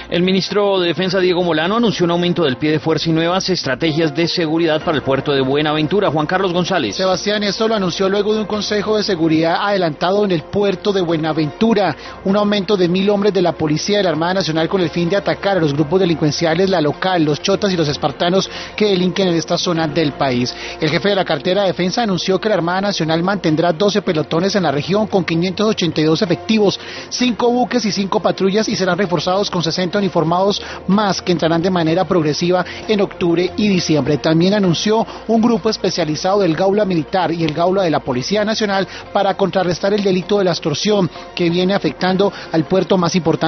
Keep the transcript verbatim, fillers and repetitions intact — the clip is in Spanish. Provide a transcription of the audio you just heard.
El ministro de Defensa, Diego Molano, anunció un aumento del pie de fuerza y nuevas estrategias de seguridad para el puerto de Buenaventura. Juan Carlos González. Sebastián, esto lo anunció luego de un consejo de seguridad adelantado en el puerto de Buenaventura. Un aumento de mil hombres de la Policía de la Armada Nacional con el fin de atacar a los grupos delincuenciales, la local, los chotas y los espartanos que delinquen en esta zona del país. El jefe de la cartera de Defensa anunció que la Armada Nacional mantendrá doce pelotones en la región con quinientos ochenta y dos efectivos, cinco buques y cinco patrullas, y serán reforzados con sesenta uniformados más que entrarán de manera progresiva en octubre y diciembre. También anunció un grupo especializado del Gaula Militar y el Gaula de la Policía Nacional para contrarrestar el delito de la extorsión que viene afectando al puerto más importante